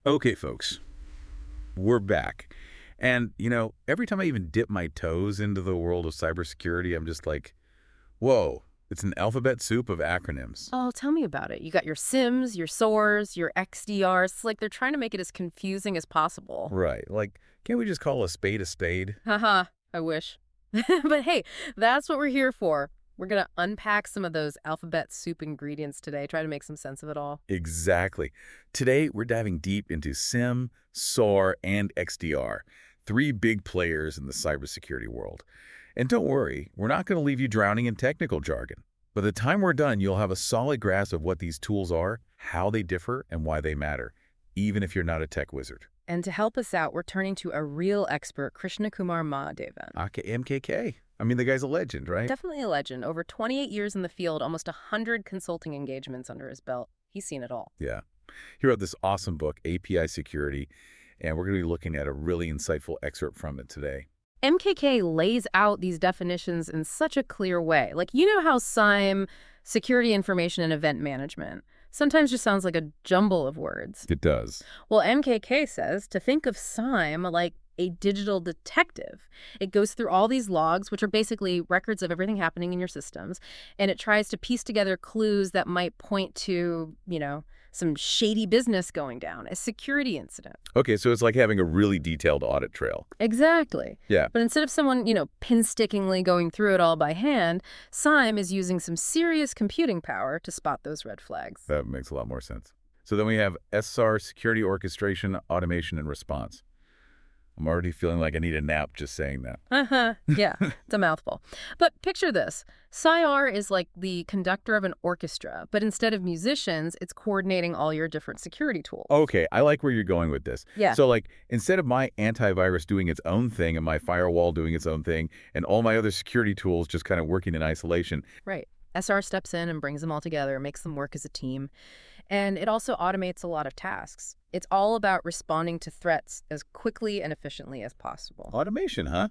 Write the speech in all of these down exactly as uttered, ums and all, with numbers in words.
Okay, folks, we're back. And, you know, every time I even dip my toes into the world of cybersecurity, I'm just like, whoa, it's an alphabet soup of acronyms. Oh, tell me about it. You got your SIMs, your SOARs, your X D Rs. It's like they're trying to make it as confusing as possible. Right. Like, can't we just call a spade a spade? Haha, I wish. But hey, that's what we're here for. We're going to unpack some of those alphabet soup ingredients today, try to make some sense of it all. Exactly. Today, we're diving deep into SIM, SOAR, and X D R, three big players in the cybersecurity world. And don't worry, we're not going to leave you drowning in technical jargon. By the time we're done, you'll have a solid grasp of what these tools are, how they differ, and why they matter, even if you're not a tech wizard. And to help us out, we're turning to a real expert, Krishna Kumar Mahadevan. aka M K K. I mean, the guy's a legend, right? Definitely a legend. Over twenty-eight years in the field, almost one hundred consulting engagements under his belt. He's seen it all. Yeah. He wrote this awesome book, A P I Security, and we're going to be looking at a really insightful excerpt from it today. M K K lays out these definitions in such a clear way. Like, you know how SIME, security information and event management, sometimes just sounds like a jumble of words. It does. Well, M K K says to think of SIME like a digital detective. It goes through all these logs, which are basically records of everything happening in your systems, and it tries to piece together clues that might point to, you know, some shady business going down, a security incident. Okay, so it's like having a really detailed audit trail. Exactly. Yeah. But instead of someone, you know, painstakingly going through it all by hand, SIME is using some serious computing power to spot those red flags. That makes a lot more sense. So then we have S R, Security Orchestration, Automation, and Response. I'm already feeling like I need a nap just saying that. Uh-huh. Yeah, it's a mouthful. But picture this. S I R is like the conductor of an orchestra, but instead of musicians, it's coordinating all your different security tools. Okay, I like where you're going with this. Yeah. So like, instead of my antivirus doing its own thing and my firewall doing its own thing and all my other security tools just kind of working in isolation. Right. S R steps in and brings them all together, makes them work as a team. And it also automates a lot of tasks. It's all about responding to threats as quickly and efficiently as possible. Automation, huh?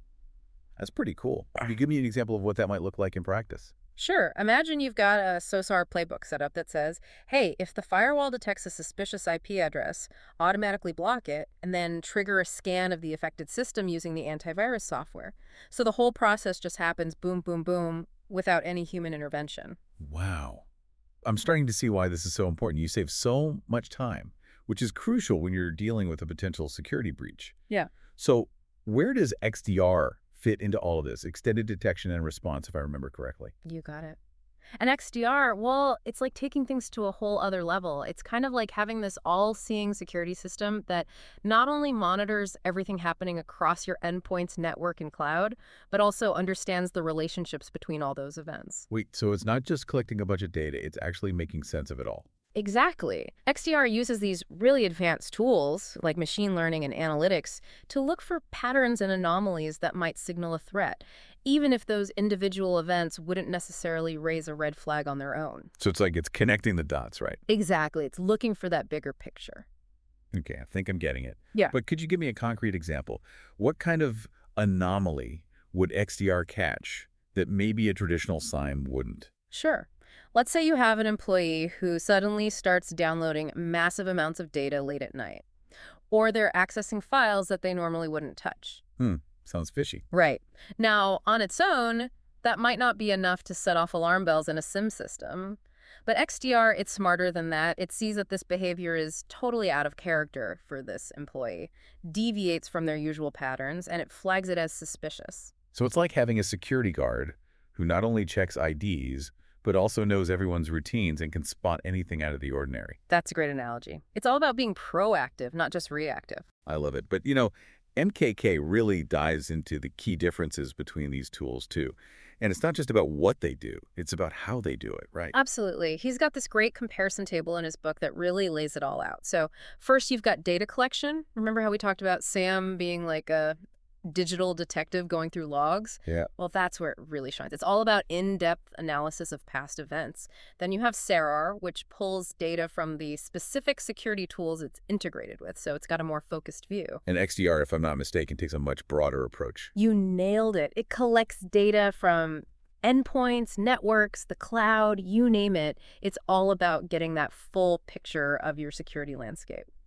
That's pretty cool. Can you give me an example of what that might look like in practice? Sure. Imagine you've got a SOSAR playbook set up that says, hey, if the firewall detects a suspicious I P address, automatically block it, and then trigger a scan of the affected system using the antivirus software. So the whole process just happens boom, boom, boom, without any human intervention. Wow. I'm starting to see why this is so important. You save so much time, which is crucial when you're dealing with a potential security breach. Yeah. So where does X D R fit into all of this? Extended detection and response, if I remember correctly. You got it. And X D R, well, it's like taking things to a whole other level. It's kind of like having this all-seeing security system that not only monitors everything happening across your endpoints, network, and cloud, but also understands the relationships between all those events. Wait, so it's not just collecting a bunch of data, it's actually making sense of it all. Exactly. X D R uses these really advanced tools, like machine learning and analytics, to look for patterns and anomalies that might signal a threat, even if those individual events wouldn't necessarily raise a red flag on their own. So it's like it's connecting the dots, right? Exactly. It's looking for that bigger picture. Okay, I think I'm getting it. Yeah. But could you give me a concrete example? What kind of anomaly would X D R catch that maybe a traditional SIME wouldn't? Sure. Let's say you have an employee who suddenly starts downloading massive amounts of data late at night, or they're accessing files that they normally wouldn't touch. Hmm, sounds fishy. Right. Now, on its own, that might not be enough to set off alarm bells in a SIM system. But X D R, it's smarter than that. It sees that this behavior is totally out of character for this employee, deviates from their usual patterns, and it flags it as suspicious. So it's like having a security guard who not only checks I Ds, but also knows everyone's routines and can spot anything out of the ordinary. That's a great analogy. It's all about being proactive, not just reactive. I love it. But, you know, M K K really dives into the key differences between these tools, too. And it's not just about what they do, it's about how they do it, right? Absolutely. He's got this great comparison table in his book that really lays it all out. So first, you've got data collection. Remember how we talked about Sam being like a digital detective going through logs? Yeah. Well, that's where it really shines. It's all about in-depth analysis of past events. Then you have SARAR, which pulls data from the specific security tools it's integrated with, so it's got a more focused view. And X D R, if I'm not mistaken, takes a much broader approach. You nailed it. It collects data from endpoints, networks, the cloud, you name it. It's all about getting that full picture of your security landscape.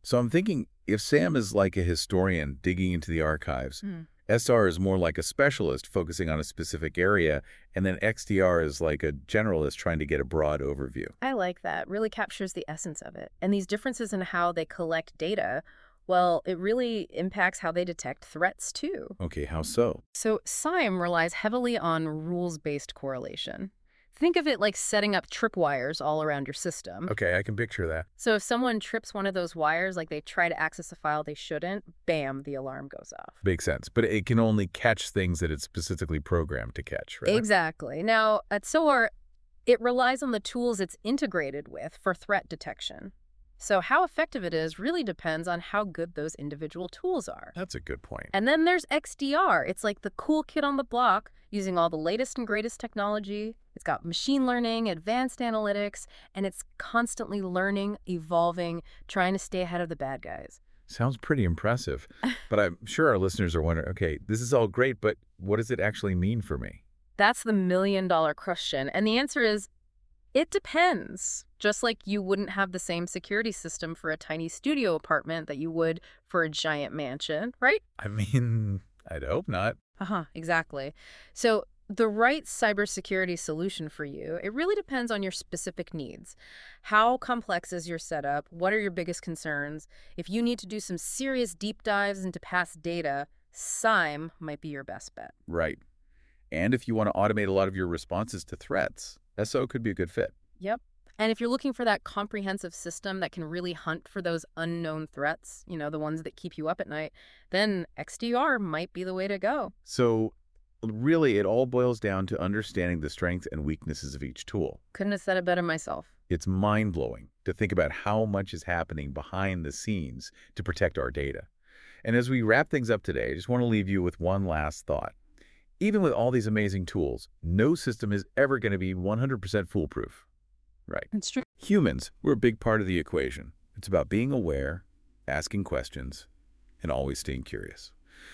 So I'm thinking if Sam is like a historian digging into the archives, S R is more like a specialist focusing on a specific area, and then X D R is like a generalist trying to get a broad overview. I like that. Really captures the essence of it. And these differences in how they collect data, well, it really impacts how they detect threats too. Okay, how so? So S I M relies heavily on rules-based correlation. Think of it like setting up tripwires all around your system. Okay, I can picture that. So if someone trips one of those wires, like they try to access a file they shouldn't, bam, the alarm goes off. Makes sense. But it can only catch things that it's specifically programmed to catch, right? Exactly. Now, at S O A R, it relies on the tools it's integrated with for threat detection. So how effective it is really depends on how good those individual tools are. That's a good point. And then there's X D R. It's like the cool kid on the block using all the latest and greatest technology. It's got machine learning, advanced analytics, and it's constantly learning, evolving, trying to stay ahead of the bad guys. Sounds pretty impressive. But I'm sure our listeners are wondering, okay, this is all great, but what does it actually mean for me? That's the million dollar question. And the answer is, it depends. Just like you wouldn't have the same security system for a tiny studio apartment that you would for a giant mansion, right? I mean, I'd hope not. Uh-huh, exactly. So the right cybersecurity solution for you, it really depends on your specific needs. How complex is your setup? What are your biggest concerns? If you need to do some serious deep dives into past data, S I M might be your best bet. Right. And if you want to automate a lot of your responses to threats, S O could be a good fit. Yep. And if you're looking for that comprehensive system that can really hunt for those unknown threats, you know, the ones that keep you up at night, then X D R might be the way to go. So really, it all boils down to understanding the strengths and weaknesses of each tool. Couldn't have said it better myself. It's mind-blowing to think about how much is happening behind the scenes to protect our data. And as we wrap things up today, I just want to leave you with one last thought. Even with all these amazing tools, no system is ever going to be one hundred percent foolproof. Right. It's true. Humans, we're a big part of the equation. It's about being aware, asking questions, and always staying curious.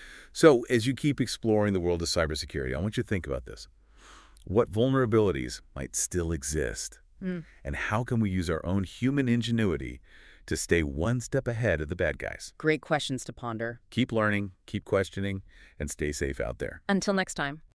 So as you keep exploring the world of cybersecurity, I want you to think about this. What vulnerabilities might still exist? Mm. And how can we use our own human ingenuity to stay one step ahead of the bad guys? Great questions to ponder. Keep learning, keep questioning, and stay safe out there. Until next time.